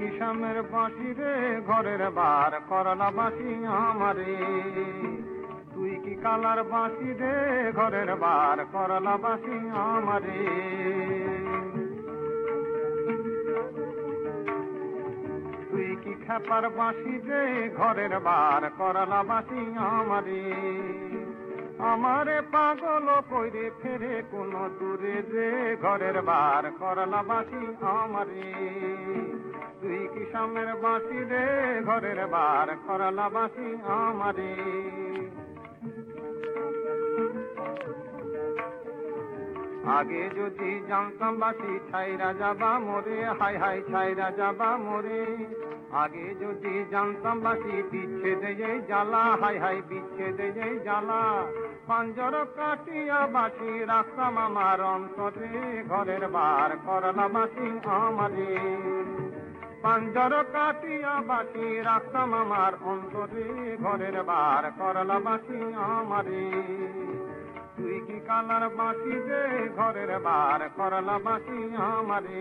কিষামের বাঁশি রে ঘরের বার করলা বাঁশি আমারে, তুই কি কালার বাঁশি রে ঘরের বার করলা বাঁশি আমারে। তুই কি খেপার বাঁশি রে ঘরের বার করলা বাঁশি আমারে, আমারে পাগল কইরে ফেরে কোন দূরে রে ঘরের বার করলা বাঁশি আমারে। তুই কিষামের বাঁশি রে ঘরের বার করলা বাঁশি আমারে। আগে যদি জানতাম বাঁশি ছাইরা যাবা মোরে, হাই হাই ছাইরা যাবা মোরে। আগে যদি জানতাম বাঁশি বিচ্ছেদে এই জ্বালা, হাই হাই বিচ্ছেদে এই জ্বালা। পাঞ্জর কাটিয়া বাঁশি রাখতাম আমার অন্তরে ঘরের বার করলা বাঁশি আমারে। পাঞ্জর কাটিয়া বাঁশি রাখতাম আমার অন্তরে ঘরের বার করলা বাঁশি আমারে। তুই কি কালার বাঁশি রে ঘরের বার করলা বাঁশি আমারে।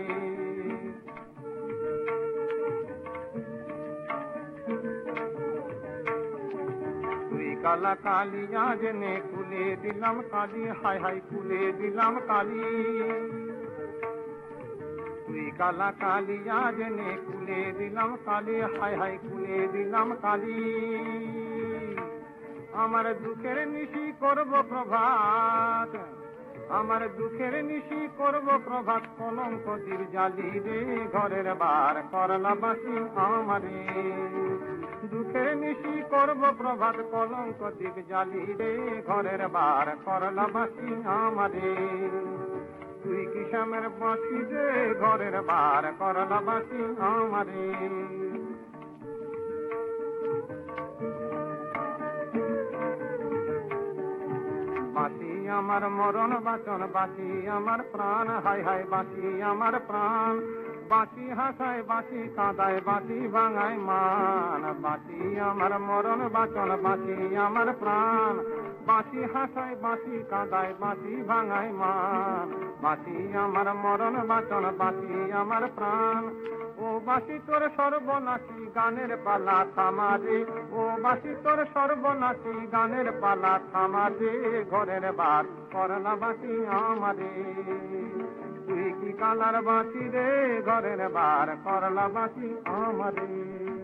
তুই কালা কালিয়া জেনে কুলে দিলাম কালি, হাই হাই কুলে দিলাম কালি। তুই কালা কালিয়া জেনে কুলে দিলাম কালি, হাই হাই কুলে দিলাম কালি। আমার দুঃখের নিশি করব প্রভাত, আমার দুঃখের নিশি করব প্রভাত, কলঙ্ক তীর জালি রে ঘরের বার করলা বাঁশি আমারে। দুঃখের নিশি করব প্রভাত, কলঙ্ক তীর জালি রে ঘরের বার করলা বাঁশি আমারে। তুই কিষামের বাঁশি রে ঘরের বার করলা বাঁশি আমারে। বাঁশি আমার মরণ বাঁচন, বাঁশি আমার প্রাণ, হাই হাই বাঁশি আমার প্রাণ। বাঁশি হাসায় বাঁশি কাঁদায় বাঁশি ভাঙায় মান। বাঁশি আমার মরণ বাঁচন, বাঁশি আমার প্রাণ। বাঁশি হাসায় বাঁশি কাঁদায় বাঁশি ভাঙায় মান। বাঁশি আমার মরণ বাঁচন, বাঁশি আমার প্রাণ। ও বাঁশি তোর সর্বনাশী গানের পালা থামারে, ও বাঁশি তোর সর্বনাশী গানের পালা থামারে ঘরের বার করলা বাঁশি আমারে। তুই কি কালার বাঁশি রে ঘরের বার করলা বাঁশি আমারে।